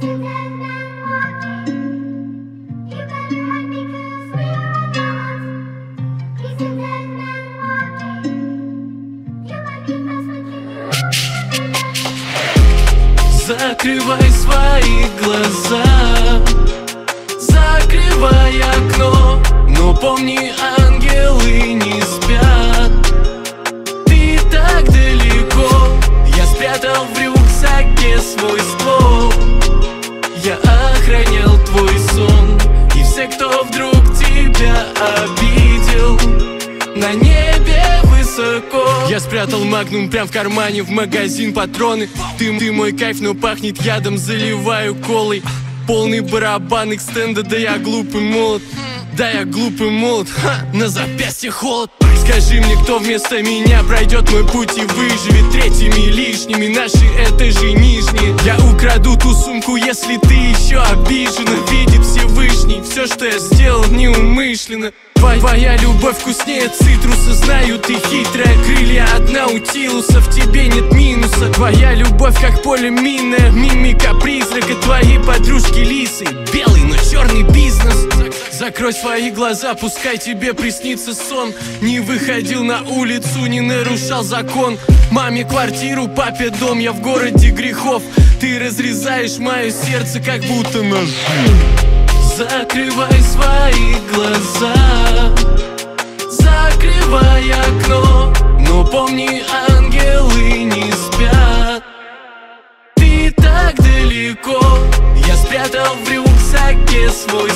Закрывай свои глаза, закрывай окно, но помни, ангелы не спят. Ты так далеко, я спрятал в рюкзаке свой ствол. Я охранял твой сон, и все, кто вдруг тебя обидел, на небе высоко. Я спрятал магнум прям в кармане, в магазин патроны. Ты мой кайф, но пахнет ядом, заливаю колой. Полный барабан экстенда, да я глупый молод. Да я глупый молод, на запястье холод. Скажи мне, кто вместо меня пройдет мой путь и выживет третьими лишними. Наши этажи нижние. Я украду ту сумку, если ты еще обижена. Видит Всевышний, все, что я сделал, неумышленно. Твоя любовь вкуснее цитруса, знаю, ты хитрая. Крылья от наутилуса, в тебе нет минуса. Твоя любовь как поле минное, мимика призрака. Твои подружки лисы, белый, но черный бизнес. Закрой свои глаза, пускай тебе приснится сон. Не выходил на улицу, не нарушал закон. Маме квартиру, папе дом, я в городе грехов. Ты разрезаешь мое сердце, как будто ножом. Закрывай свои глаза, закрывай окно, но помни, ангелы не спят. Ты так далеко, я спрятал в рюкзаке свой